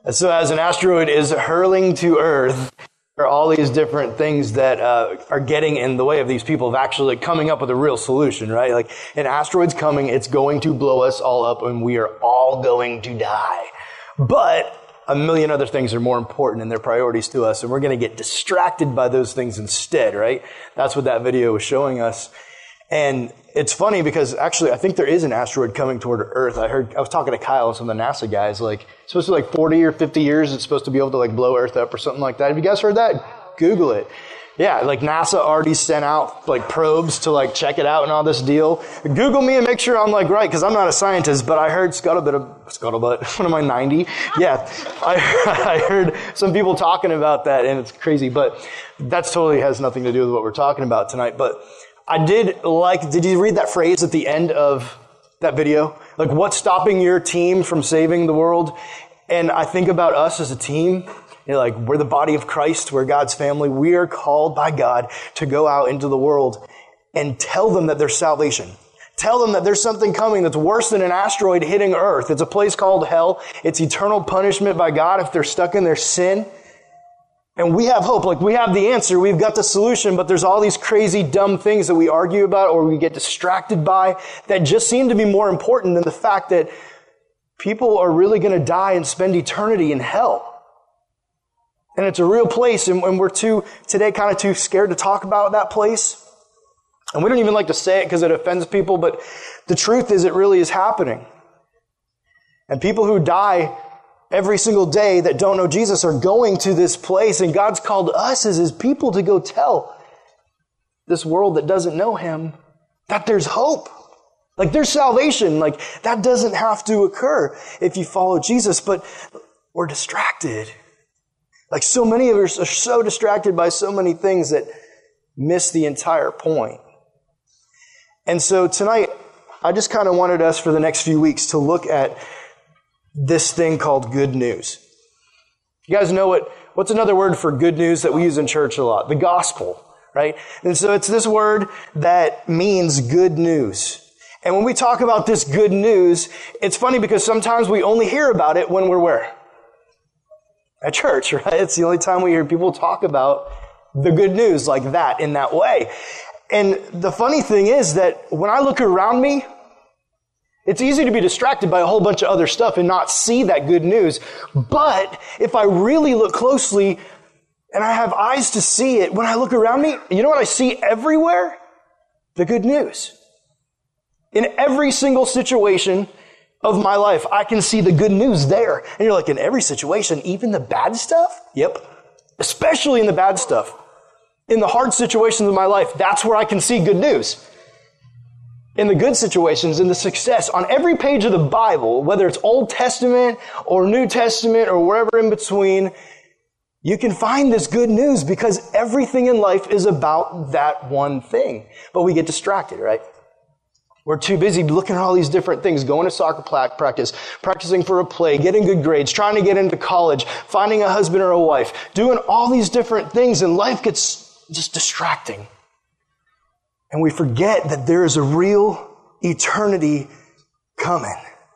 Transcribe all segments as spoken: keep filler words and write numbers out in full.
So as an asteroid is hurling to Earth, there are all these different things that uh, are getting in the way of these people of actually coming up with a real solution, right? Like, an asteroid's coming, it's going to blow us all up, and we are all going to die. But a million other things are more important in their priorities to us, and we're going to get distracted by those things instead, right? That's what that video was showing us. And it's funny because actually I think there is an asteroid coming toward Earth. I heard, I was talking to Kyle, some of the NASA guys, like, it's supposed to be like forty or fifty years, it's supposed to be able to like blow Earth up or something like that. Have you guys heard that? Google it. Yeah, like NASA already sent out like probes to like check it out and all this deal. Google me and make sure I'm like right, because I'm not a scientist, but I heard scuttlebutt, of, scuttlebutt, what am I, ninety? Yeah, I, I heard some people talking about that and it's crazy, but that totally has nothing to do with what we're talking about tonight. But I did like, did you read that phrase at the end of that video? Like, what's stopping your team from saving the world? And I think about us as a team. You know, like, we're the body of Christ, we're God's family. We are called by God to go out into the world and tell them that there's salvation. Tell them that there's something coming that's worse than an asteroid hitting Earth. It's a place called hell. It's eternal punishment by God if they're stuck in their sin. And we have hope. Like, we have the answer. We've got the solution, but there's all these crazy, dumb things that we argue about or we get distracted by that just seem to be more important than the fact that people are really going to die and spend eternity in hell. And it's a real place, and, and we're too, today, kind of too scared to talk about that place. And we don't even like to say it because it offends people, but the truth is it really is happening. And people who die every single day that don't know Jesus are going to this place, and God's called us as His people to go tell this world that doesn't know Him that there's hope. Like, there's salvation. Like, that doesn't have to occur if you follow Jesus, but we're distracted. Like, so many of us are so distracted by so many things that miss the entire point. And so tonight, I just kind of wanted us for the next few weeks to look at this thing called good news. You guys know what, what's another word for good news that we use in church a lot? The gospel, right? And so it's this word that means good news. And when we talk about this good news, it's funny because sometimes we only hear about it when we're where? At church, right? It's the only time we hear people talk about the good news like that, in that way. And the funny thing is that when I look around me, it's easy to be distracted by a whole bunch of other stuff and not see that good news. But if I really look closely and I have eyes to see it, when I look around me, you know what I see everywhere? The good news. In every single situation of my life, I can see the good news there. And you're like, in every situation, even the bad stuff? Yep. Especially in the bad stuff. In the hard situations of my life, that's where I can see good news. In the good situations, in the success, on every page of the Bible, whether it's Old Testament or New Testament or wherever in between, you can find this good news because everything in life is about that one thing. But we get distracted, right? We're too busy looking at all these different things, going to soccer practice, practicing for a play, getting good grades, trying to get into college, finding a husband or a wife, doing all these different things, and life gets just distracting. And we forget that there is a real eternity coming.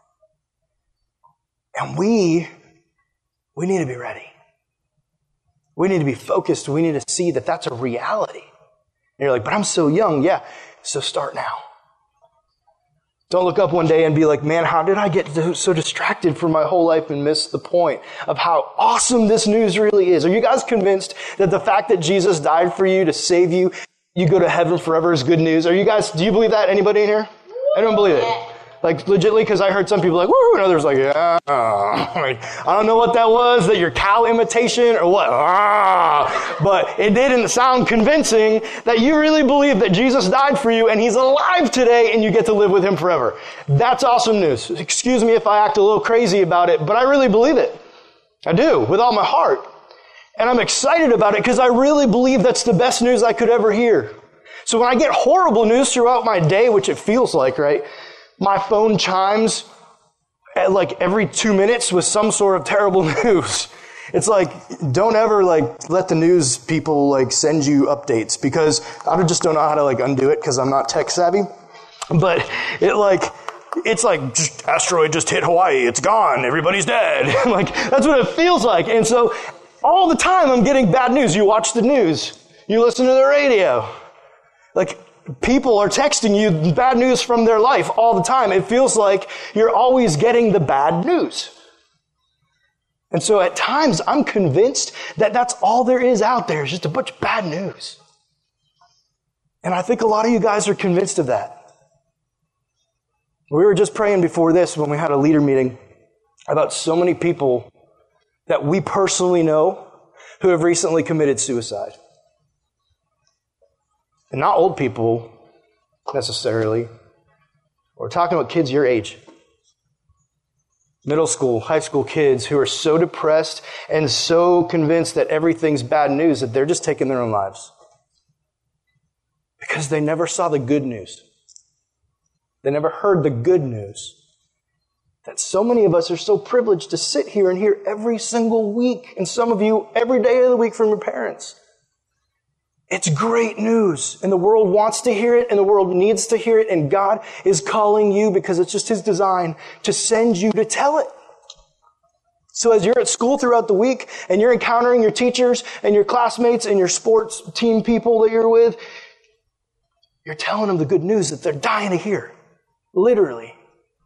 And we, we need to be ready. We need to be focused. We need to see that that's a reality. And you're like, but I'm so young. Yeah, so start now. Don't look up one day and be like, man, how did I get so distracted for my whole life and miss the point of how awesome this news really is? Are you guys convinced that the fact that Jesus died for you to save you, you go to heaven forever is good news? Are you guys, do you believe that? Anybody in here? I don't believe it. Like, legitimately, because I heard some people like, woo, and others like, yeah. Like, I don't know what that was, that your cow imitation or what. Ah. But it didn't sound convincing that you really believe that Jesus died for you and He's alive today and you get to live with Him forever. That's awesome news. Excuse me if I act a little crazy about it, but I really believe it. I do, with all my heart. And I'm excited about it because I really believe that's the best news I could ever hear. So when I get horrible news throughout my day, which it feels like, right? My phone chimes at like every two minutes with some sort of terrible news. It's like, don't ever like let the news people like send you updates because I just don't know how to like undo it because I'm not tech savvy. But it like, it's like, just, asteroid just hit Hawaii. It's gone. Everybody's dead. Like, that's what it feels like. And so all the time I'm getting bad news. You watch the news. You listen to the radio. Like, people are texting you bad news from their life all the time. It feels like you're always getting the bad news. And so at times I'm convinced that that's all there is out there, is just a bunch of bad news. And I think a lot of you guys are convinced of that. We were just praying before this when we had a leader meeting about so many people that we personally know who have recently committed suicide. And not old people necessarily. We're talking about kids your age. Middle school, high school kids who are so depressed and so convinced that everything's bad news that they're just taking their own lives. Because they never saw the good news. They never heard the good news. That so many of us are so privileged to sit here and hear every single week, and some of you every day of the week from your parents. It's great news, and the world wants to hear it, and the world needs to hear it, and God is calling you, because it's just His design, to send you to tell it. So as you're at school throughout the week, and you're encountering your teachers, and your classmates, and your sports team people that you're with, you're telling them the good news that they're dying to hear. Literally.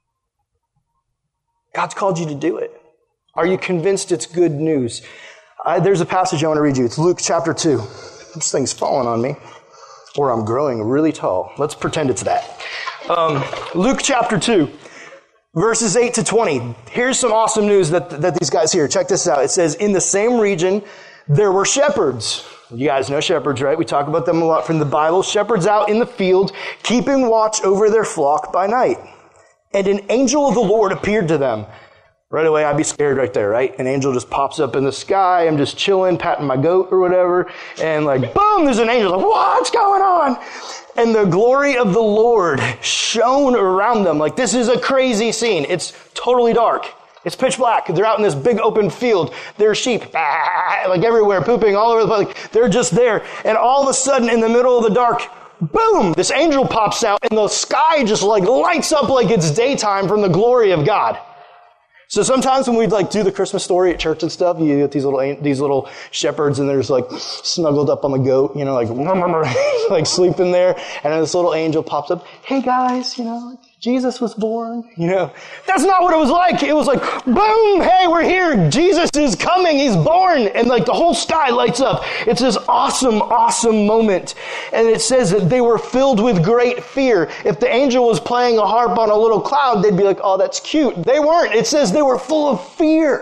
God's called you to do it. Are you convinced it's good news? I, there's a passage I want to read you. It's Luke chapter two. This thing's falling on me. Or I'm growing really tall. Let's pretend it's that. Um, Luke chapter two, verses eight to twenty. Here's some awesome news that, that these guys hear. Check this out. It says, in the same region, there were shepherds. You guys know shepherds, right? We talk about them a lot from the Bible. Shepherds out in the field, keeping watch over their flock by night. And an angel of the Lord appeared to them. Right away, I'd be scared right there, right? An angel just pops up in the sky. I'm just chilling, patting my goat or whatever. And like, boom, there's an angel. Like, what's going on? And the glory of the Lord shone around them. Like, this is a crazy scene. It's totally dark. It's pitch black. They're out in this big open field. There are sheep, ah, like everywhere, pooping all over the place. Like, they're just there. And all of a sudden, in the middle of the dark, boom, this angel pops out, and the sky just like lights up like it's daytime from the glory of God. So sometimes when we like do the Christmas story at church and stuff, you get these little these little shepherds, and they're just like snuggled up on the goat, you know, like like sleeping there, and then this little angel pops up. Hey guys, you know, Jesus was born. You know, that's not what it was like. It was like, boom, hey, we're here. Jesus is coming. He's born, and like the whole sky lights up. It's this awesome, awesome moment, and it says that they were filled with great fear. If the angel was playing a harp on a little cloud, they'd be like, oh, that's cute. They weren't. It says they were full of fear.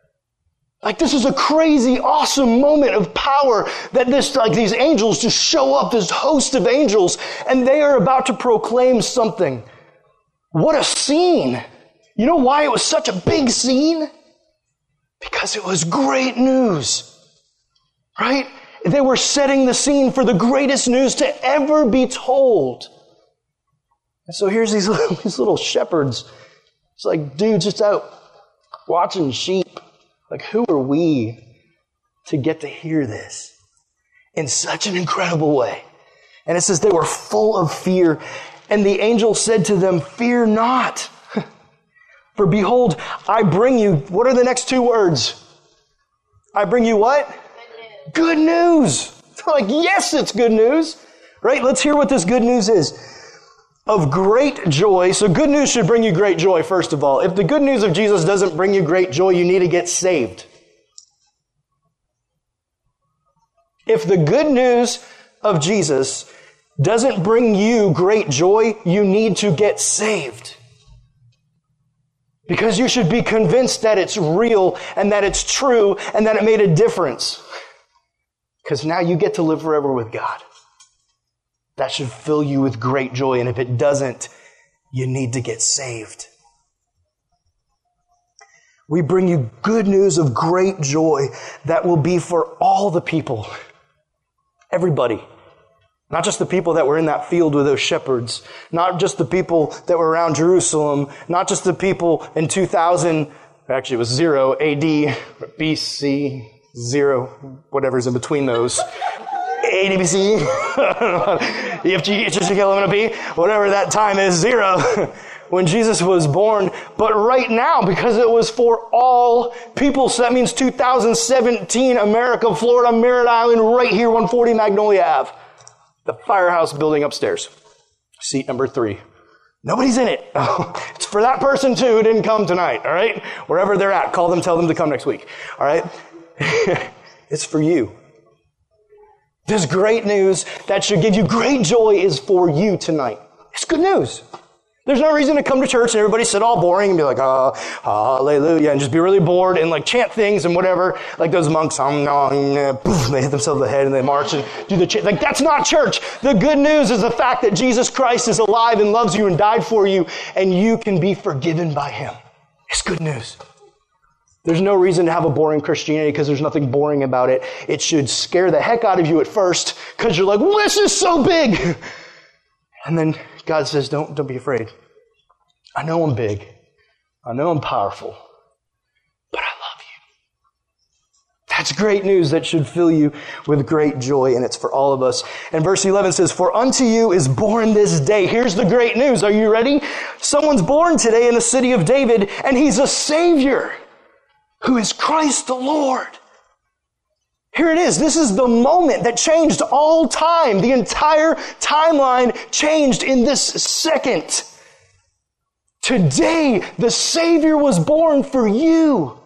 Like, this is a crazy, awesome moment of power that this, like, these angels just show up, this host of angels, and they are about to proclaim something. What a scene. You know why it was such a big scene? Because it was great news. Right? They were setting the scene for the greatest news to ever be told. And so here's these little, these little shepherds. It's like dudes just out watching sheep. Like, who are we to get to hear this in such an incredible way? And it says they were full of fear. And the angel said to them, fear not. For behold, I bring you, what are the next two words? I bring you what? Good news. Good news. Like, yes, it's good news. Right? Let's hear what this good news is. Of great joy. So good news should bring you great joy, first of all. If the good news of Jesus doesn't bring you great joy, you need to get saved. If the good news of Jesus doesn't bring you great joy, you need to get saved. Because you should be convinced that it's real and that it's true and that it made a difference. Because now you get to live forever with God. That should fill you with great joy. And if it doesn't, you need to get saved. We bring you good news of great joy that will be for all the people. Everybody. Not just the people that were in that field with those shepherds. Not just the people that were around Jerusalem. Not just the people in two thousand, actually it was zero A D, B C, zero, whatever's in between those. A D B C, E F G, H I J K L M N O P, whatever that time is, zero. when Jesus was born, but right now because it was for all people. So that means two thousand seventeen America, Florida, Merritt Island, right here, one forty Magnolia Avenue. The Firehouse building upstairs. Seat number three. Nobody's in it. It's for that person too who didn't come tonight, all right? Wherever they're at, call them, tell them to come next week, all right? It's for you. This great news that should give you great joy is for you tonight. It's good news. There's no reason to come to church and everybody sit all boring and be like, oh, hallelujah, and just be really bored and like chant things and whatever. Like those monks, um, poof, they hit themselves in the head and they march and do the chant. Like that's not church. The good news is the fact that Jesus Christ is alive and loves you and died for you and you can be forgiven by him. It's good news. There's no reason to have a boring Christianity because there's nothing boring about it. It should scare the heck out of you at first because you're like, well, this is so big. And then God says, don't, don't be afraid. I know I'm big. I know I'm powerful. But I love you. That's great news that should fill you with great joy, and it's for all of us. And verse eleven says, for unto you is born this day. Here's the great news. Are you ready? Someone's born today in the city of David, and he's a Savior who is Christ the Lord. Here it is. This is the moment that changed all time. The entire timeline changed in this second. Today, the Savior was born for you.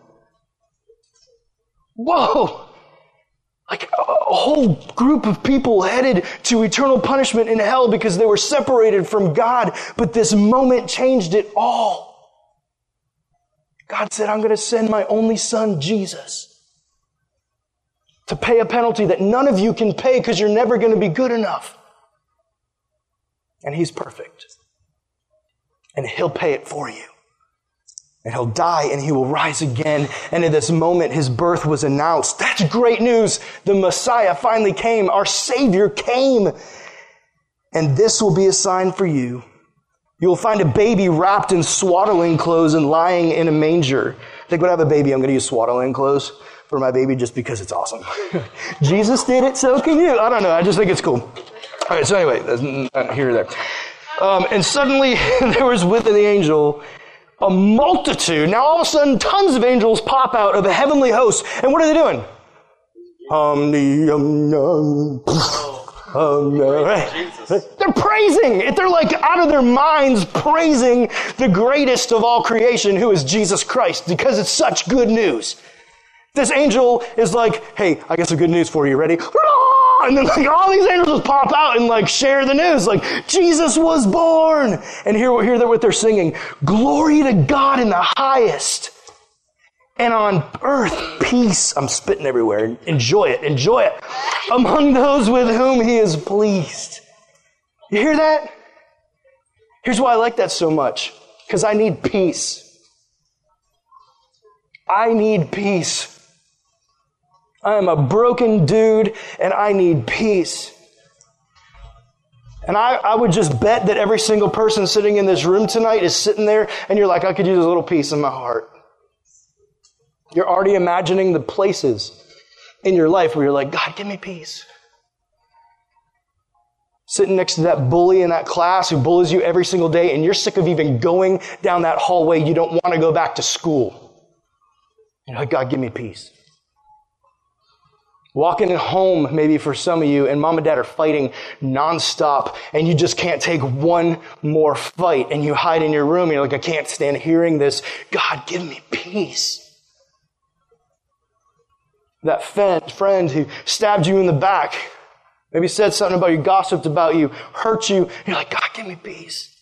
Whoa. Like a whole group of people headed to eternal punishment in hell because they were separated from God. But this moment changed it all. God said, I'm going to send my only son, Jesus, to pay a penalty that none of you can pay because you're never going to be good enough. And he's perfect. And he'll pay it for you. And he'll die and he will rise again. And in this moment, his birth was announced. That's great news. The Messiah finally came. Our Savior came. And this will be a sign for you. You will find a baby wrapped in swaddling clothes and lying in a manger. I think when I have a baby, I'm going to use swaddling clothes for my baby just because it's awesome. Jesus did it, so can you. I don't know. I just think it's cool. All right, so anyway, that's not here or there. Um, and suddenly there was with the angel a multitude. Now all of a sudden, tons of angels pop out of a heavenly host. And what are they doing? Um, um, um, um, right. They're praising. They're like out of their minds praising the greatest of all creation, who is Jesus Christ, because it's such good news. This angel is like, hey, I got some good news for you. Ready? And then like all these angels just pop out and like share the news. Like, Jesus was born. And here, hear what they're singing. Glory to God in the highest. And on earth, peace. I'm spitting everywhere. Enjoy it. Enjoy it. Among those with whom he is pleased. You hear that? Here's why I like that so much. Because I need peace. I need peace. I am a broken dude and I need peace. And I, I would just bet that every single person sitting in this room tonight is sitting there and you're like, I could use a little peace in my heart. You're already imagining the places in your life where you're like, God, give me peace. Sitting next to that bully in that class who bullies you every single day and you're sick of even going down that hallway. You don't want to go back to school. You're like, God, give me peace. Walking home, maybe for some of you, and mom and dad are fighting nonstop, and you just can't take one more fight, and you hide in your room, and you're like, I can't stand hearing this. God, give me peace. That friend who stabbed you in the back, maybe said something about you, gossiped about you, hurt you, and you're like, God, give me peace.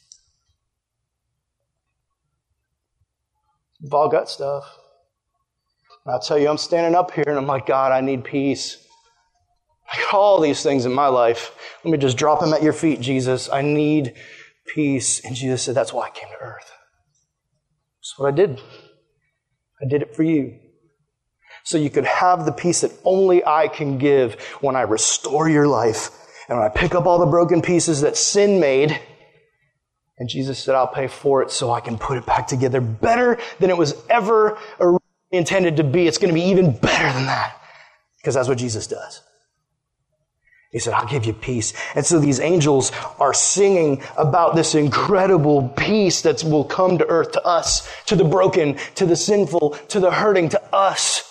We've all got stuff. I'll tell you, I'm standing up here and I'm like, God, I need peace. I got all these things in my life. Let me just drop them at your feet, Jesus. I need peace. And Jesus said, that's why I came to earth. That's what I did. I did it for you. So you could have the peace that only I can give when I restore your life. And when I pick up all the broken pieces that sin made. And Jesus said, I'll pay for it so I can put it back together better than it was ever originally intended to be. It's going to be even better than that because that's what Jesus does. He said, I'll give you peace. And so these angels are singing about this incredible peace that will come to earth, to us, to the broken, to the sinful, to the hurting, to us.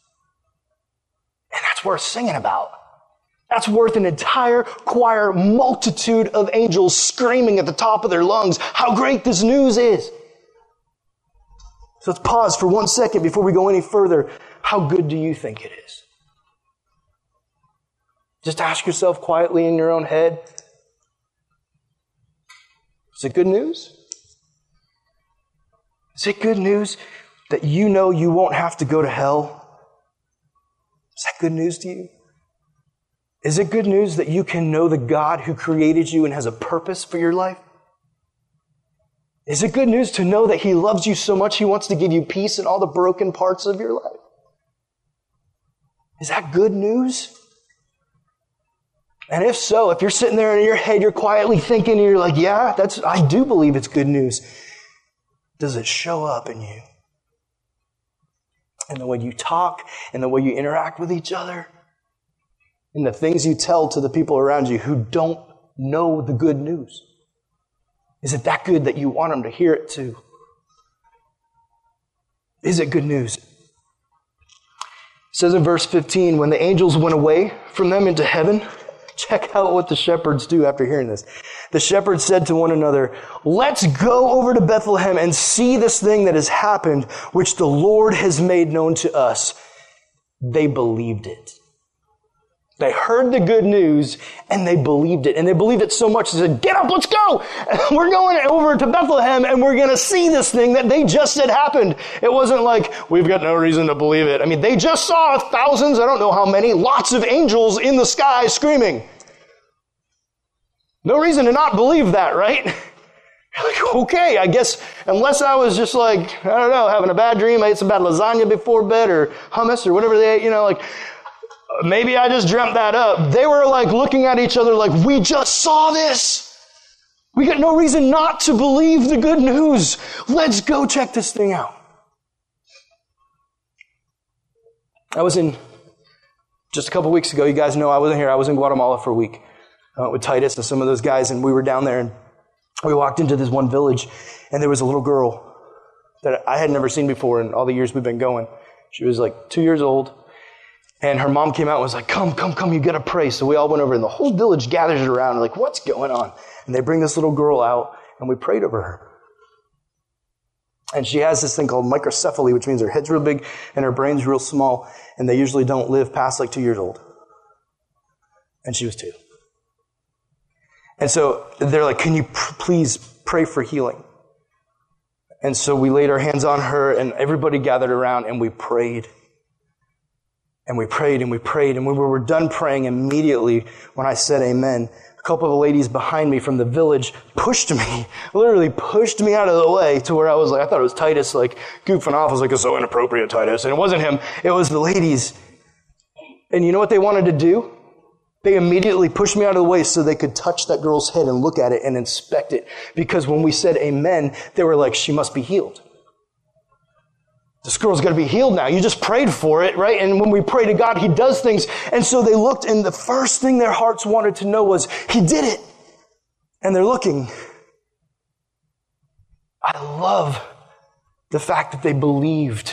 And that's worth singing about. That's worth an entire choir, multitude of angels screaming at the top of their lungs how great this news is. So let's pause for one second before we go any further. How good do you think it is? Just ask yourself quietly in your own head. Is it good news? Is it good news that you know you won't have to go to hell? Is that good news to you? Is it good news that you can know the God who created you and has a purpose for your life? Is it good news to know that He loves you so much He wants to give you peace in all the broken parts of your life? Is that good news? And if so, if you're sitting there in your head, you're quietly thinking, and you're like, yeah, that's, I do believe it's good news. Does it show up in you? In the way you talk, in the way you interact with each other, in the things you tell to the people around you who don't know the good news? Is it that good that you want them to hear it too? Is it good news? It says in verse fifteen, when the angels went away from them into heaven, check out what the shepherds do after hearing this. The shepherds said to one another, let's go over to Bethlehem and see this thing that has happened, which the Lord has made known to us. They believed it. They heard the good news and they believed it. And they believed it so much they said, get up, let's go. We're going over to Bethlehem and we're going to see this thing that they just said happened. It wasn't like, we've got no reason to believe it. I mean, they just saw thousands, I don't know how many, lots of angels in the sky screaming. No reason to not believe that, right? Like, okay, I guess, unless I was just like, I don't know, having a bad dream, I ate some bad lasagna before bed or hummus or whatever they ate, you know, like, maybe I just dreamt that up. They were like looking at each other like, we just saw this. We got no reason not to believe the good news. Let's go check this thing out. I was in, just a couple weeks ago, you guys know I wasn't here. I was in Guatemala for a week uh, with Titus and some of those guys, and we were down there, and we walked into this one village, and there was a little girl that I had never seen before in all the years we've been going. She was like two years old. And her mom came out and was like, come, come, come, you got to pray. So we all went over and the whole village gathers around and like, what's going on? And they bring this little girl out and we prayed over her. And she has this thing called microcephaly, which means her head's real big and her brain's real small. And they usually don't live past like two years old. And she was two. And so they're like, can you pr- please pray for healing? And so we laid our hands on her and everybody gathered around and we prayed. And we prayed and we prayed. And when we were done praying, immediately when I said amen, a couple of the ladies behind me from the village pushed me, literally pushed me out of the way to where I was like, I thought it was Titus, like goofing off. I was like, it's so inappropriate, Titus. And it wasn't him. It was the ladies. And you know what they wanted to do? They immediately pushed me out of the way so they could touch that girl's head and look at it and inspect it. Because when we said amen, they were like, she must be healed. This girl's got to be healed now. You just prayed for it, right? And when we pray to God, He does things. And so they looked, and the first thing their hearts wanted to know was, He did it. And they're looking. I love the fact that they believed.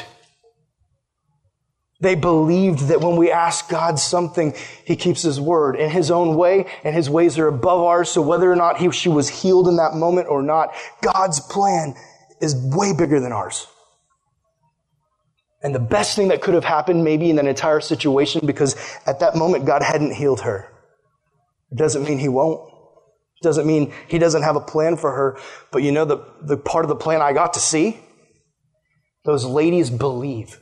They believed that when we ask God something, He keeps His word in His own way, and His ways are above ours. So whether or not he, she was healed in that moment or not, God's plan is way bigger than ours. And the best thing that could have happened maybe in that entire situation, because at that moment God hadn't healed her. It doesn't mean He won't. It doesn't mean He doesn't have a plan for her. But you know the, the part of the plan I got to see? Those ladies believe.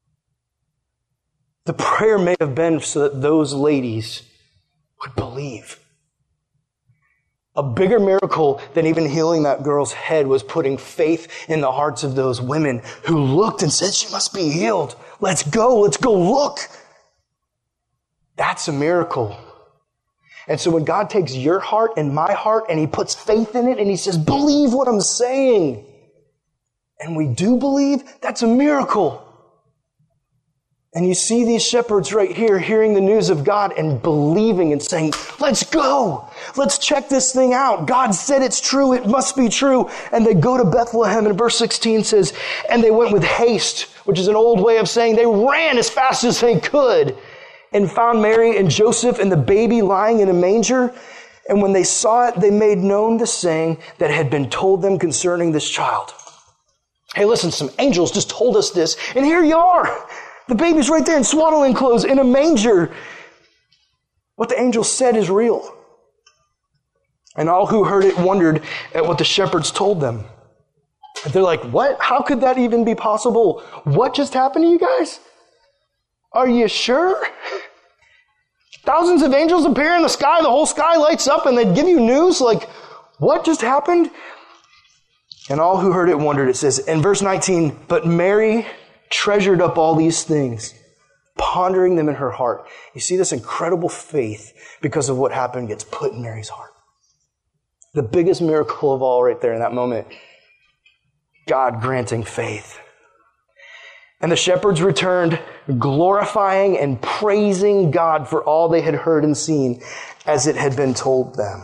The prayer may have been so that those ladies would believe. A bigger miracle than even healing that girl's head was putting faith in the hearts of those women who looked and said, she must be healed. Let's go. Let's go look. That's a miracle. And so when God takes your heart and my heart and He puts faith in it and He says, believe what I'm saying. And we do believe, that's a miracle. And you see these shepherds right here hearing the news of God and believing and saying, let's go. Let's check this thing out. God said it's true. It must be true. And they go to Bethlehem, and verse sixteen says, and they went with haste, which is an old way of saying they ran as fast as they could and found Mary and Joseph and the baby lying in a manger. And when they saw it, they made known the saying that had been told them concerning this child. Hey, listen, some angels just told us this, and here you are. The baby's right there in swaddling clothes in a manger. What the angel said is real. And all who heard it wondered at what the shepherds told them. They're like, what? How could that even be possible? What just happened to you guys? Are you sure? Thousands of angels appear in the sky. The whole sky lights up and they give you news. Like, what just happened? And all who heard it wondered. It says in verse nineteen, but Mary treasured up all these things, pondering them in her heart. You see this incredible faith because of what happened gets put in Mary's heart. The biggest miracle of all right there in that moment. God granting faith. And the shepherds returned, glorifying and praising God for all they had heard and seen as it had been told them.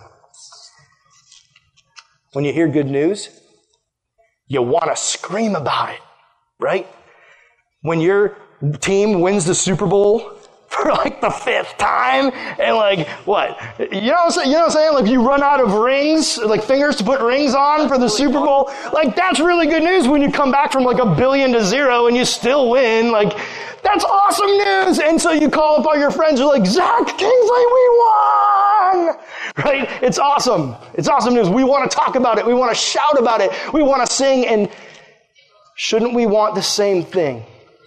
When you hear good news, you want to scream about it, right? When your team wins the Super Bowl for like the fifth time, and like, what? You know what I'm saying? You know what I'm saying? Like, you run out of rings, like fingers to put rings on for the Super Bowl. Like, that's really good news when you come back from like a billion to zero and you still win. Like, that's awesome news. And so you call up all your friends, you're like, Zach Kingsley, we won! Right? It's awesome. It's awesome news. We want to talk about it. We want to shout about it. We want to sing. And shouldn't we want the same thing?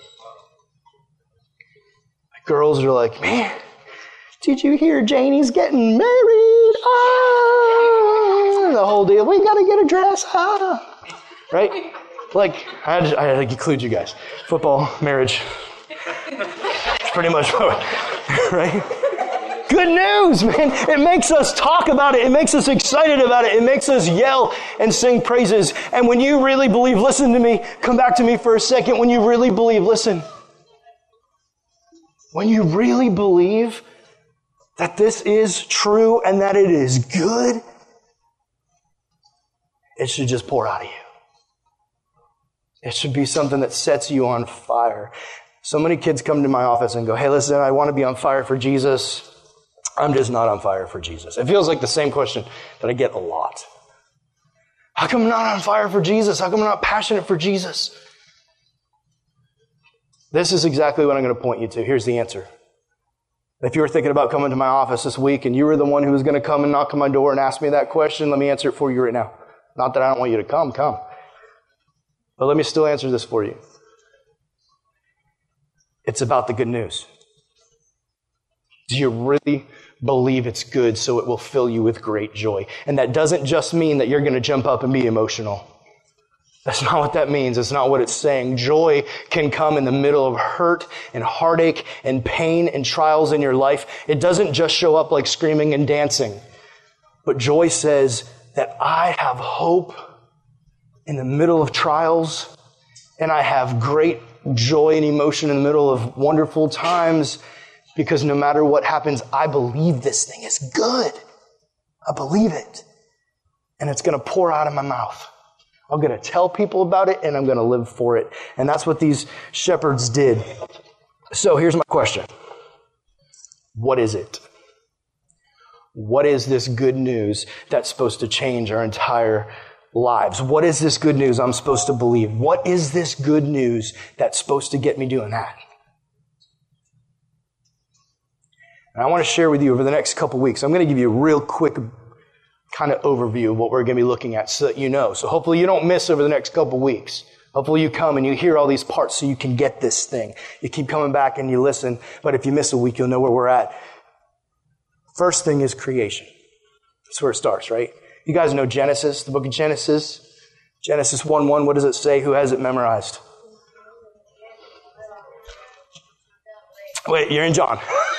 Girls are like, man, did you hear Janie's getting married? Ah, the whole deal. We got to get a dress. Ah. Right? Like, I had, to, I had to include you guys. Football, marriage. Pretty much, right? Good news, man. It makes us talk about it. It makes us excited about it. It makes us yell and sing praises. And when you really believe, listen to me. Come back to me for a second. When you really believe, listen. When you really believe that this is true and that it is good, it should just pour out of you. It should be something that sets you on fire. So many kids come to my office and go, hey, listen, I want to be on fire for Jesus. I'm just not on fire for Jesus. It feels like the same question that I get a lot. How come I'm not on fire for Jesus? How come I'm not passionate for Jesus? This is exactly what I'm going to point you to. Here's the answer. If you were thinking about coming to my office this week and you were the one who was going to come and knock on my door and ask me that question, let me answer it for you right now. Not that I don't want you to come, come. But let me still answer this for you. It's about the good news. Do you really believe it's good so it will fill you with great joy? And that doesn't just mean that you're going to jump up and be emotional. That's not what that means. It's not what it's saying. Joy can come in the middle of hurt and heartache and pain and trials in your life. It doesn't just show up like screaming and dancing. But joy says that I have hope in the middle of trials, and I have great joy and emotion in the middle of wonderful times, because no matter what happens, I believe this thing is good. I believe it. And it's going to pour out of my mouth. I'm going to tell people about it, and I'm going to live for it. And that's what these shepherds did. So here's my question. What is it? What is this good news that's supposed to change our entire lives? What is this good news I'm supposed to believe? What is this good news that's supposed to get me doing that? And I want to share with you over the next couple weeks. I'm going to give you a real quick kind of overview of what we're going to be looking at so that you know. So hopefully you don't miss over the next couple weeks. Hopefully you come and you hear all these parts so you can get this thing. You keep coming back and you listen, but if you miss a week, you'll know where we're at. First thing is creation. That's where it starts, right? You guys know Genesis, the book of Genesis. Genesis one one, what does it say? Who has it memorized? Wait, you're in John.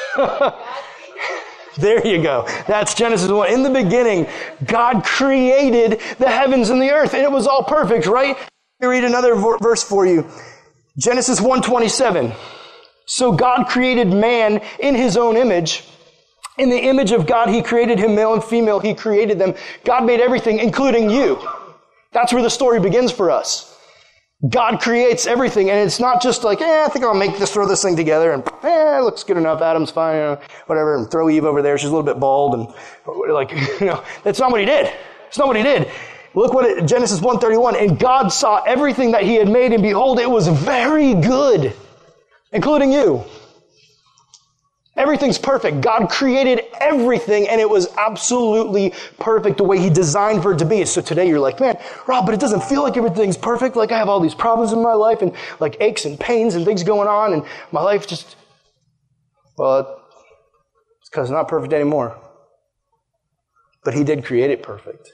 There you go. That's Genesis one. In the beginning, God created the heavens and the earth, and it was all perfect, right? Let me read another verse for you. Genesis one twenty-seven. So God created man in his own image. In the image of God, he created him, male and female, he created them. God made everything, including you. That's where the story begins for us. God creates everything, and it's not just like, eh, I think I'll make this, throw this thing together, and eh, it looks good enough, Adam's fine, you know, whatever, and throw Eve over there, she's a little bit bald, and like, you know, that's not what he did. It's not what he did. Look what it, Genesis one thirty-one, and God saw everything that he had made, and behold, it was very good, including you. Everything's perfect. God created everything, and it was absolutely perfect the way he designed for it to be. So today you're like, man, Rob, but it doesn't feel like everything's perfect. Like I have all these problems in my life and like aches and pains and things going on, and my life just, well, it's because it's not perfect anymore. But he did create it perfect.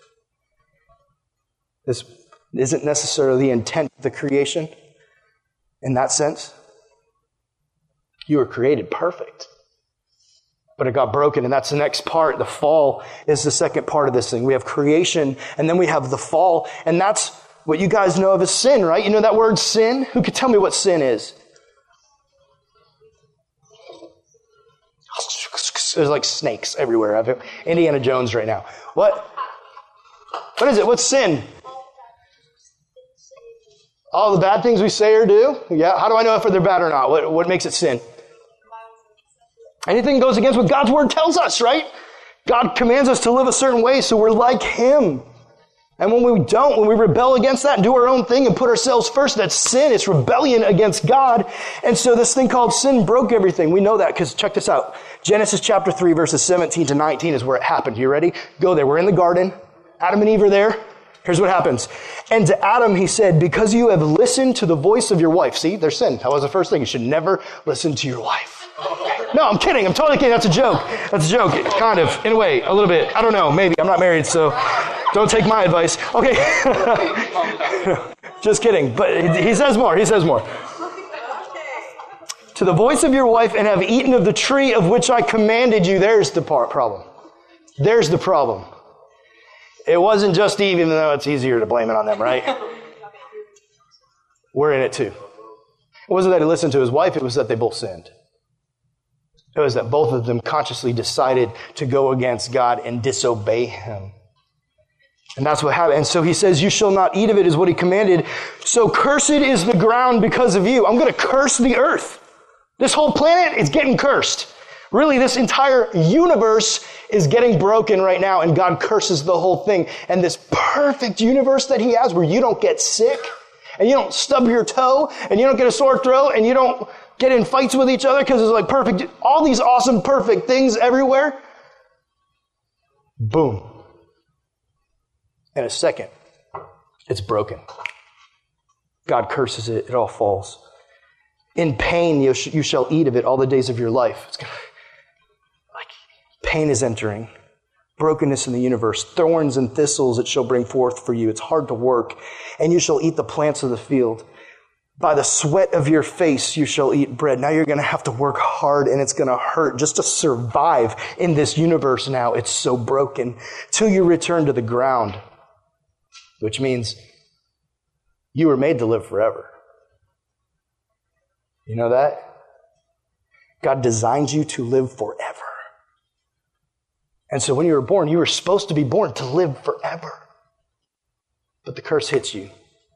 This isn't necessarily the intent of the creation in that sense. You were created perfect. But it got broken, and that's the next part. The fall is the second part of this thing. We have creation, and then we have the fall, and that's what you guys know of as sin, right? You know that word sin? Who could tell me what sin is? There's like snakes everywhere. I have Indiana Jones right now. What? What is it? What's sin? All the bad things we say or do? Yeah. How do I know if they're bad or not? What, what makes it sin? Anything goes against what God's word tells us, right? God commands us to live a certain way, so we're like him. And when we don't, when we rebel against that and do our own thing and put ourselves first, that's sin. It's rebellion against God. And so this thing called sin broke everything. We know that because check this out. Genesis chapter three, verses seventeen to nineteen is where it happened. You ready? Go there. We're in the garden. Adam and Eve are there. Here's what happens. And to Adam, he said, because you have listened to the voice of your wife. See, there's sin. That was the first thing. You should never listen to your wife. No, I'm kidding. I'm totally kidding. That's a joke. That's a joke. Kind of, in a way, a little bit. I don't know. Maybe. I'm not married, so don't take my advice. Okay. Just kidding. But he says more. He says more. To the voice of your wife and have eaten of the tree of which I commanded you. There's the part problem. There's the problem. It wasn't just Eve, even though it's easier to blame it on them, right? We're in it too. It wasn't that he listened to his wife. It was that they both sinned. It was that both of them consciously decided to go against God and disobey him. And that's what happened. And so he says, you shall not eat of it is what he commanded. So cursed is the ground because of you. I'm going to curse the earth. This whole planet is getting cursed. Really, this entire universe is getting broken right now, and God curses the whole thing. And this perfect universe that he has where you don't get sick, and you don't stub your toe, and you don't get a sore throat, and you don't get in fights with each other because it's like perfect, all these awesome, perfect things everywhere. Boom. In a second, it's broken. God curses it. It all falls. In pain, you, sh- you shall eat of it all the days of your life. It's gonna, like pain is entering. Brokenness in the universe. Thorns and thistles it shall bring forth for you. It's hard to work. And you shall eat the plants of the field. By the sweat of your face you shall eat bread. Now you're going to have to work hard, and it's going to hurt just to survive in this universe now. It's so broken. Till you return to the ground. Which means you were made to live forever. You know that? God designed you to live forever. And so when you were born, you were supposed to be born to live forever. But the curse hits you.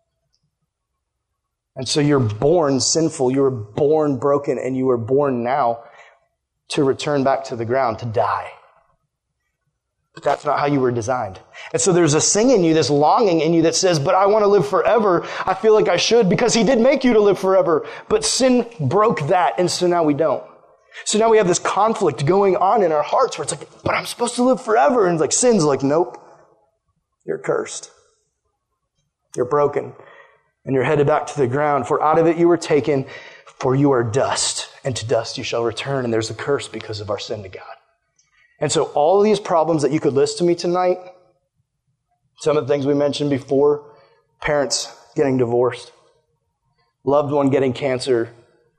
And so you're born sinful, you were born broken, and you were born now to return back to the ground, to die. But that's not how you were designed. And so there's a thing in you, this longing in you that says, but I want to live forever. I feel like I should because he did make you to live forever. But sin broke that, and so now we don't. So now we have this conflict going on in our hearts where it's like, but I'm supposed to live forever. And it's like sin's like, nope, you're cursed. You're broken. And you're headed back to the ground. For out of it you were taken, for you are dust, and to dust you shall return. And there's a curse because of our sin to God. And so all of these problems that you could list to me tonight, some of the things we mentioned before, parents getting divorced, loved one getting cancer,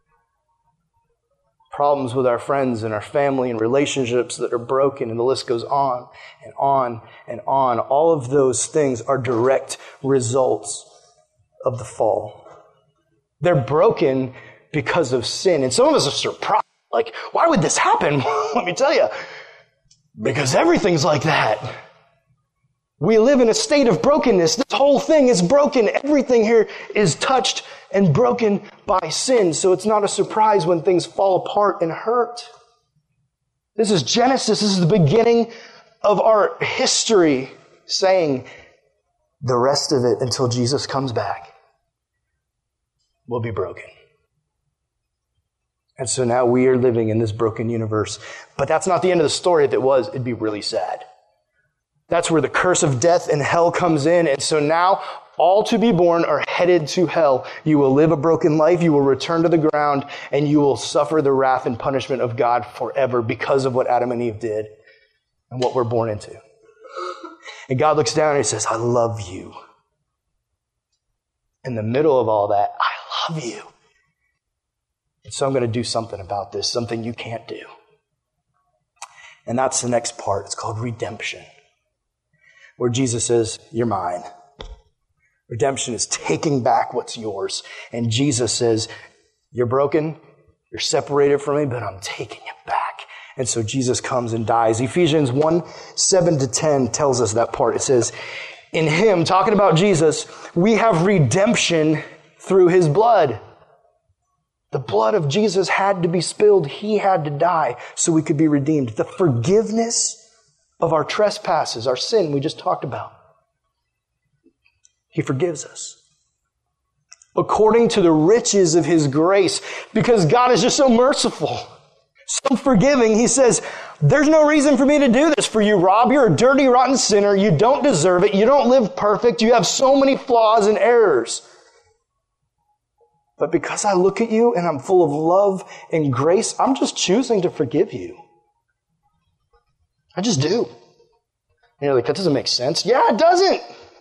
problems with our friends and our family and relationships that are broken, and the list goes on and on and on. All of those things are direct results of the fall. They're broken because of sin. And some of us are surprised. Like, why would this happen? Let me tell you. Because everything's like that. We live in a state of brokenness. This whole thing is broken. Everything here is touched and broken by sin. So it's not a surprise when things fall apart and hurt. This is Genesis. This is the beginning of our history, saying the rest of it until Jesus comes back will be broken. And so now we are living in this broken universe. But that's not the end of the story. If it was, it'd be really sad. That's where the curse of death and hell comes in. And so now all to be born are headed to hell. You will live a broken life. You will return to the ground, and you will suffer the wrath and punishment of God forever because of what Adam and Eve did and what we're born into. And God looks down and he says, I love you. In the middle of all that, I love you. And so I'm going to do something about this, something you can't do. And that's the next part. It's called redemption, where Jesus says, you're mine. Redemption is taking back what's yours. And Jesus says, you're broken, you're separated from me, but I'm taking it back. And so Jesus comes and dies. Ephesians one, seven to ten tells us that part. It says, in him, talking about Jesus, we have redemption through his blood. The blood of Jesus had to be spilled. He had to die so we could be redeemed. The forgiveness of our trespasses, our sin we just talked about. He forgives us. According to the riches of his grace, because God is just so merciful, so forgiving, he says, there's no reason for me to do this for you, Rob. You're a dirty, rotten sinner. You don't deserve it. You don't live perfect. You have so many flaws and errors. But because I look at you and I'm full of love and grace, I'm just choosing to forgive you. I just do. And you're like, that doesn't make sense. Yeah, it doesn't.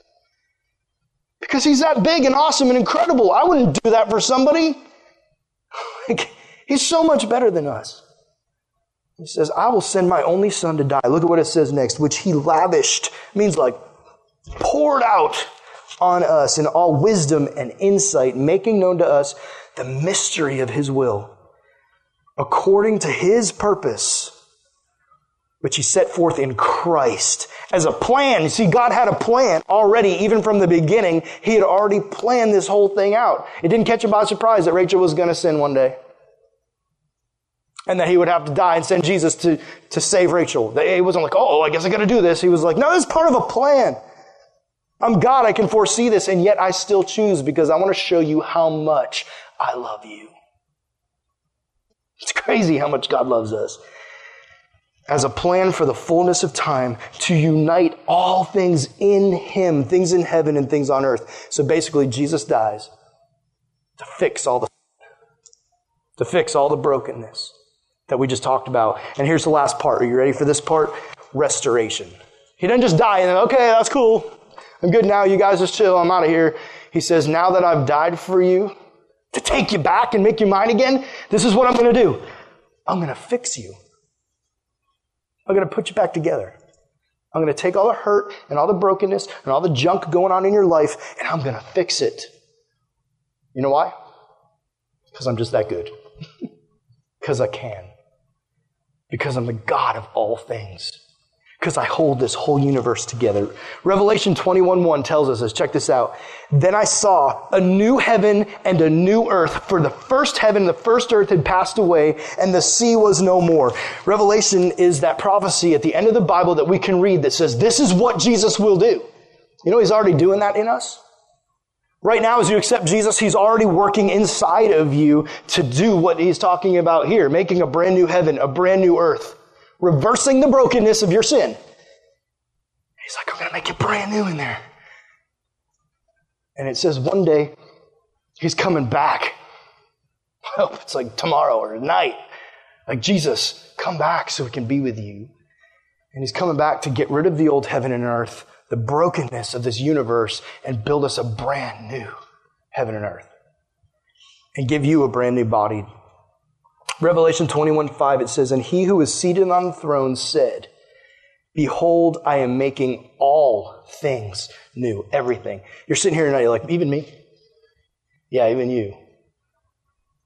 Because he's that big and awesome and incredible. I wouldn't do that for somebody. Like, he's so much better than us. He says, I will send my only son to die. Look at what it says next, which he lavished, means like poured out on us in all wisdom and insight, making known to us the mystery of his will, according to his purpose, which he set forth in Christ as a plan. You see, God had a plan already, even from the beginning. He had already planned this whole thing out. It didn't catch him by surprise that Rachel was going to sin one day, and that he would have to die and send Jesus to, to save Rachel. He wasn't like, oh, I guess I got to do this. He was like, no, this is part of a plan. I'm God, I can foresee this, and yet I still choose because I want to show you how much I love you. It's crazy how much God loves us. As a plan for the fullness of time to unite all things in him, things in heaven and things on earth. So basically, Jesus dies to fix all the, to fix all the brokenness that we just talked about. And here's the last part. Are you ready for this part? Restoration. He doesn't just die and then, okay, that's cool. I'm good now. You guys just chill. I'm out of here. He says, now that I've died for you to take you back and make you mine again, this is what I'm going to do. I'm going to fix you. I'm going to put you back together. I'm going to take all the hurt and all the brokenness and all the junk going on in your life, and I'm going to fix it. You know why? Because I'm just that good. Because I can. Because I'm the God of all things. Because I hold this whole universe together. Revelation twenty-one one tells us this. Check this out. Then I saw a new heaven and a new earth, for the first heaven and the first earth had passed away, and the sea was no more. Revelation is that prophecy at the end of the Bible that we can read that says, this is what Jesus will do. You know, he's already doing that in us. Right now, as you accept Jesus, he's already working inside of you to do what he's talking about here, making a brand new heaven, a brand new earth. Reversing the brokenness of your sin. He's like, I'm going to make it brand new in there. And it says one day, he's coming back. Well, it's like tomorrow or tonight. Like, Jesus, come back so we can be with you. And he's coming back to get rid of the old heaven and earth, the brokenness of this universe, and build us a brand new heaven and earth. And give you a brand new body. Revelation twenty-one five, it says, and he who is seated on the throne said, behold, I am making all things new, everything. You're sitting here tonight, you're like, even me? Yeah, even you.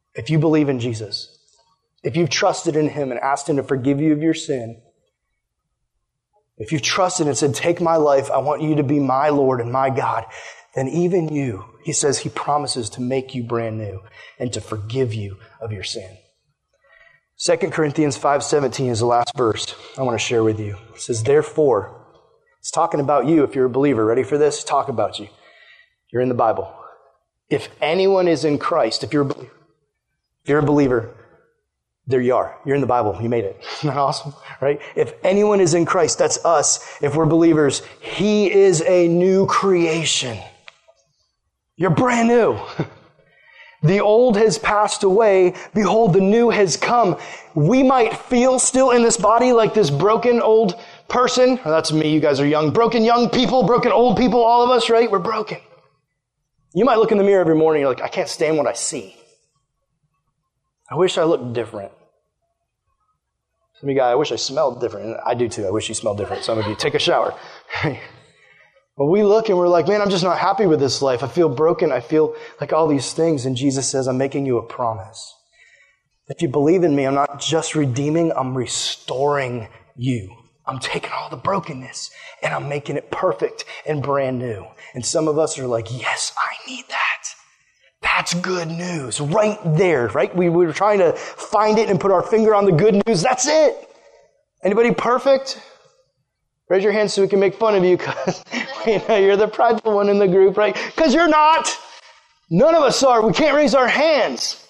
If you believe in Jesus, if you've trusted in him and asked him to forgive you of your sin, if you've trusted and said, take my life, I want you to be my Lord and my God, then even you, he says he promises to make you brand new and to forgive you of your sin. Second Corinthians five seventeen is the last verse I want to share with you. It says, therefore, it's talking about you if you're a believer. Ready for this? Talk about you. You're in the Bible. If anyone is in Christ, if you're a believer, if you're a believer, there you are. You're in the Bible. You made it. Isn't that awesome? Right? If anyone is in Christ, that's us. If we're believers, he is a new creation. You're brand new. The old has passed away. Behold, the new has come. We might feel still in this body like this broken old person. Oh, that's me. You guys are young. Broken young people, broken old people, all of us, right? We're broken. You might look in the mirror every morning. You're like, I can't stand what I see. I wish I looked different. Some of you guys, I wish I smelled different. I do too. I wish you smelled different. Some of you take a shower. Well, we look and we're like, man, I'm just not happy with this life. I feel broken. I feel like all these things. And Jesus says, I'm making you a promise. If you believe in me, I'm not just redeeming, I'm restoring you. I'm taking all the brokenness and I'm making it perfect and brand new. And some of us are like, yes, I need that. That's good news right there, right? We, we were trying to find it and put our finger on the good news. That's it. Anybody perfect? Raise your hand so we can make fun of you because you know, you're the prideful one in the group, right? Because you're not. None of us are. We can't raise our hands.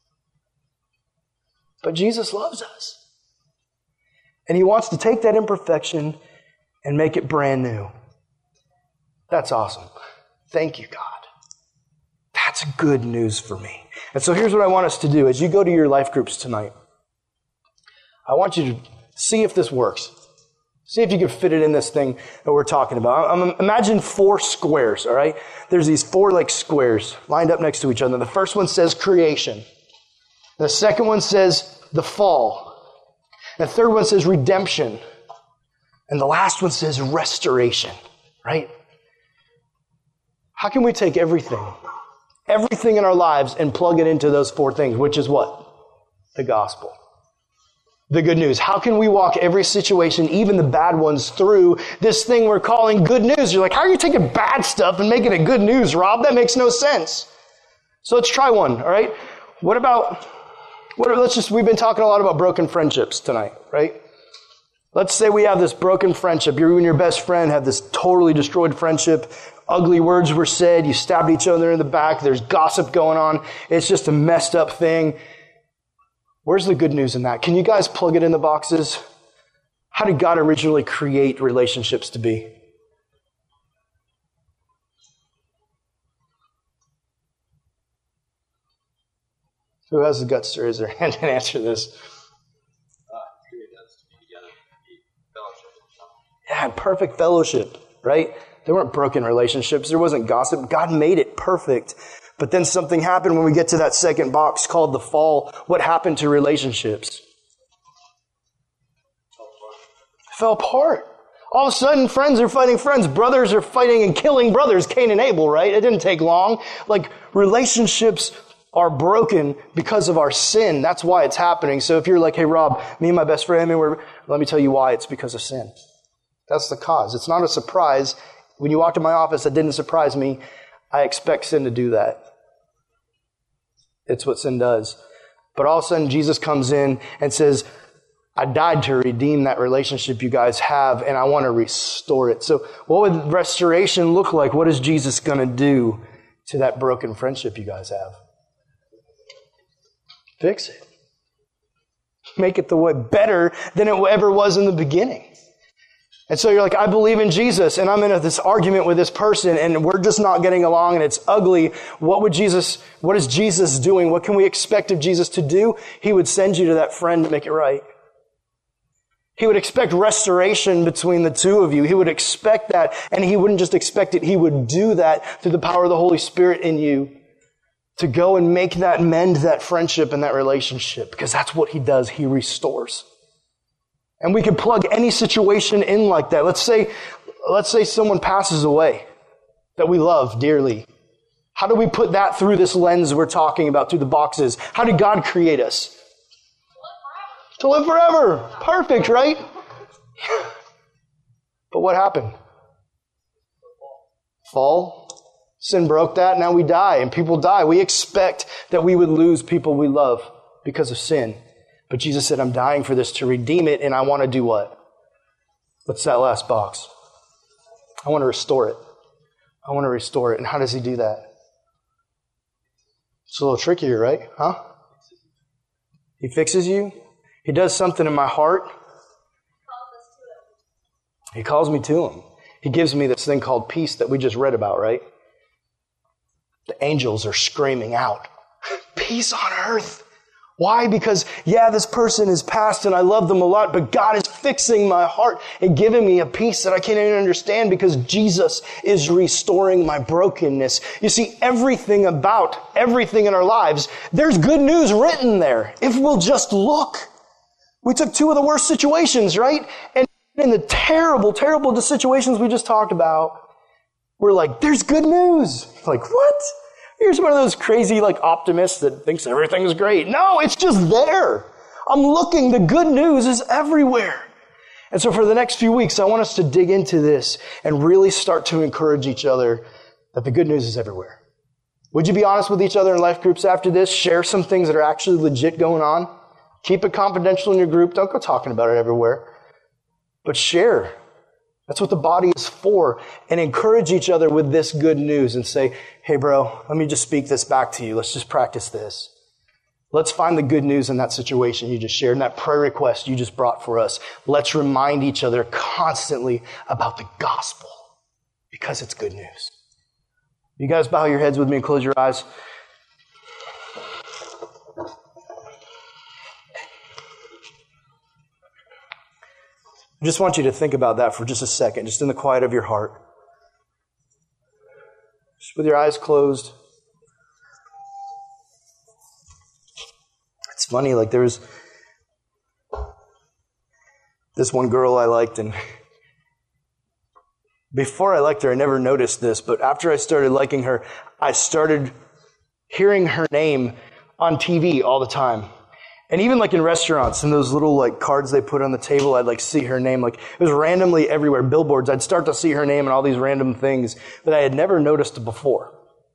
But Jesus loves us. And he wants to take that imperfection and make it brand new. That's awesome. Thank you, God. That's good news for me. And so here's what I want us to do. As you go to your life groups tonight, I want you to see if this works. See if you can fit it in this thing that we're talking about. Um, imagine four squares, all right? There's these four like squares lined up next to each other. The first one says creation. The second one says the fall. The third one says redemption. And the last one says restoration, right? How can we take everything, everything in our lives and plug it into those four things, which is what? The gospel. The good news. How can we walk every situation, even the bad ones, through this thing we're calling good news? You're like, how are you taking bad stuff and making it good news, Rob? That makes no sense. So let's try one, all right? What about, what, let's just, we've been talking a lot about broken friendships tonight, right? Let's say we have this broken friendship. You and your best friend have this totally destroyed friendship. Ugly words were said. You stabbed each other in the back. There's gossip going on. It's just a messed up thing. Where's the good news in that? Can you guys plug it in the boxes? How did God originally create relationships to be? Who has the guts to raise their hand and answer this? Uh, yeah, perfect fellowship, right? There weren't broken relationships. There wasn't gossip. God made it perfect. But then something happened when we get to that second box called the fall. What happened to relationships? Fell apart. All of a sudden, friends are fighting friends. Brothers are fighting and killing brothers. Cain and Abel, right? It didn't take long. Like, relationships are broken because of our sin. That's why it's happening. So if you're like, hey, Rob, me and my best friend, we're, let me tell you why. It's because of sin. That's the cause. It's not a surprise. When you walked in my office, that didn't surprise me. I expect sin to do that. It's what sin does. But all of a sudden, Jesus comes in and says, I died to redeem that relationship you guys have, and I want to restore it. So what would restoration look like? What is Jesus going to do to that broken friendship you guys have? Fix it. Make it the way better than it ever was in the beginning. And so you're like, I believe in Jesus, and I'm in this argument with this person, and we're just not getting along, and it's ugly. What would Jesus, what is Jesus doing? What can we expect of Jesus to do? He would send you to that friend to make it right. He would expect restoration between the two of you. He would expect that, and he wouldn't just expect it. He would do that through the power of the Holy Spirit in you to go and make that, mend that friendship and that relationship, because that's what he does. He restores. And we can plug any situation in like that. Let's say, let's say someone passes away that we love dearly. How do we put that through this lens we're talking about, through the boxes? How did God create us? To live forever. Perfect, right? But what happened? Fall. Sin broke that. Now we die, and people die. We expect that we would lose people we love because of sin. But Jesus said, I'm dying for this to redeem it, and I want to do what? What's that last box? I want to restore it. I want to restore it. And how does he do that? It's a little trickier, right? Huh? He fixes you. He does something in my heart. He calls me to him. He gives me this thing called peace that we just read about, right? The angels are screaming out, peace on earth. Why? Because, yeah, this person is past and I love them a lot, but God is fixing my heart and giving me a peace that I can't even understand because Jesus is restoring my brokenness. You see, everything about everything in our lives, there's good news written there if we'll just look. We took two of the worst situations, right? And in the terrible, terrible situations we just talked about, we're like, there's good news. Like, what? Here's one of those crazy, like, optimists that thinks everything's great. No, it's just there. I'm looking. The good news is everywhere. And so for the next few weeks, I want us to dig into this and really start to encourage each other that the good news is everywhere. Would you be honest with each other in life groups after this? Share some things that are actually legit going on. Keep it confidential in your group. Don't go talking about it everywhere. But share. That's what the body is for. And encourage each other with this good news and say, hey, bro, let me just speak this back to you. Let's just practice this. Let's find the good news in that situation you just shared, and that prayer request you just brought for us. Let's remind each other constantly about the gospel because it's good news. You guys bow your heads with me and close your eyes. I just want you to think about that for just a second, just in the quiet of your heart. Just with your eyes closed. It's funny, like there was this one girl I liked, and before I liked her, I never noticed this, but after I started liking her, I started hearing her name on T V all the time. And even like in restaurants, and those little like cards they put on the table, I'd like see her name. Like it was randomly everywhere. Billboards, I'd start to see her name and all these random things that I had never noticed before.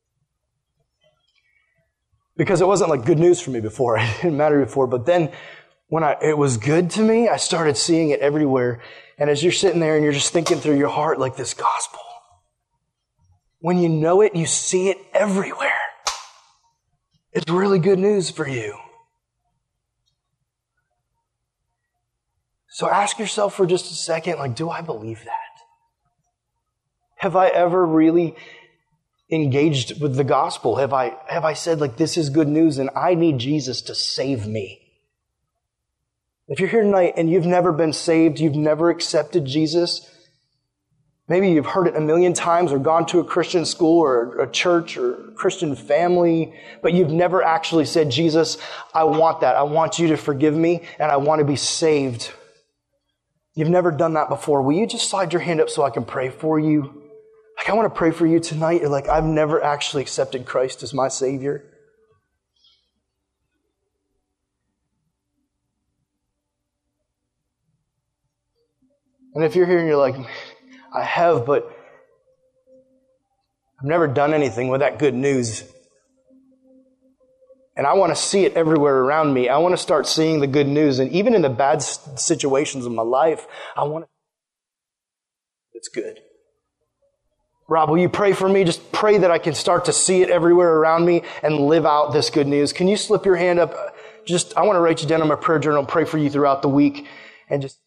Because it wasn't like good news for me before. It didn't matter before. But then when I, it was good to me, I started seeing it everywhere. And as you're sitting there and you're just thinking through your heart like this gospel, when you know it, you see it everywhere. It's really good news for you. So ask yourself for just a second, like, do I believe that? Have I ever really engaged with the gospel? Have I, have I said, like, this is good news and I need Jesus to save me? If you're here tonight and you've never been saved, you've never accepted Jesus, maybe you've heard it a million times or gone to a Christian school or a church or a Christian family, but you've never actually said, Jesus, I want that. I want you to forgive me and I want to be saved. You've never done that before. Will you just slide your hand up so I can pray for you? Like, I want to pray for you tonight. You're like, I've never actually accepted Christ as my Savior. And if you're here and you're like, I have, but I've never done anything with that good news. And I want to see it everywhere around me. I want to start seeing the good news. And even in the bad situations of my life, I want to. It's good. Rob, will you pray for me? Just pray that I can start to see it everywhere around me and live out this good news. Can you slip your hand up? Just, I want to write you down on my prayer journal, pray for you throughout the week. And just.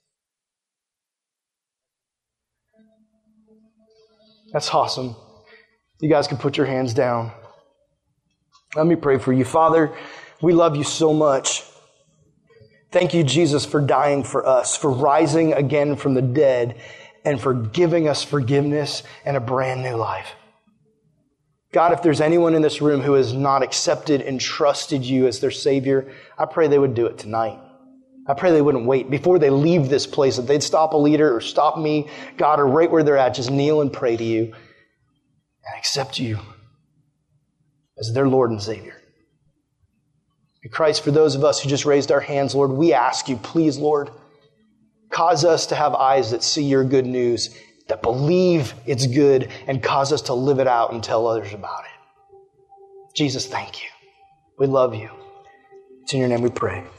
That's awesome. You guys can put your hands down. Let me pray for you. Father, we love you so much. Thank you, Jesus, for dying for us, for rising again from the dead, and for giving us forgiveness and a brand new life. God, if there's anyone in this room who has not accepted and trusted you as their Savior, I pray they would do it tonight. I pray they wouldn't wait before they leave this place, that they'd stop a leader or stop me, God, or right where they're at, just kneel and pray to you and accept you. as their Lord and Savior. And Christ, for those of us who just raised our hands, Lord, we ask you, please, Lord, cause us to have eyes that see your good news, that believe it's good, and cause us to live it out and tell others about it. Jesus, thank you. We love you. It's in your name we pray.